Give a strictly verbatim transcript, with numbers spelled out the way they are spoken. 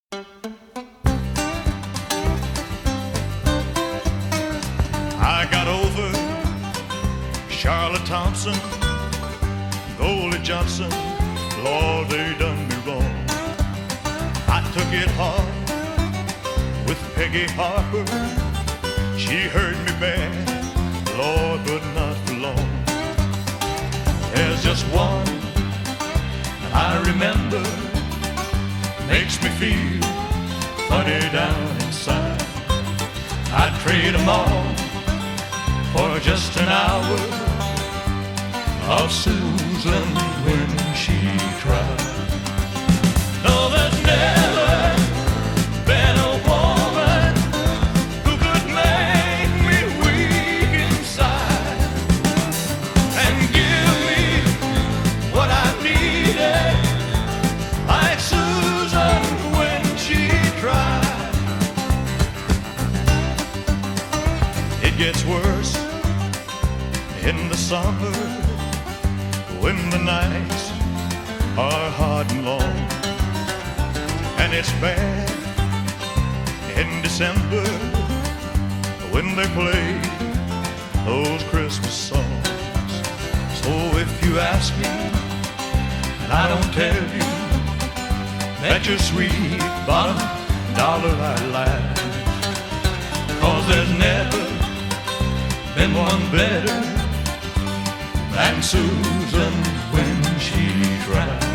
I got over Charlotte Thompson, Goldie Johnson, Lord, they done me wrong. I took it hard with Peggy Harper. She hurt me bad, Lord, but not for long. There's just one I remember, makes me feel funny down inside. I'd trade them all for just an hour of Susan when she cried. No, there's never been a woman who could make me weak inside and give me what I needed, like Susan when she tried. It gets worse in the summer when the nights are hard and long, and it's bad in December when they play those Christmas songs. So if you ask me and I don't tell you, bet your sweet bottom dollar I lie, 'cause there's never been one better than Susan when she tried.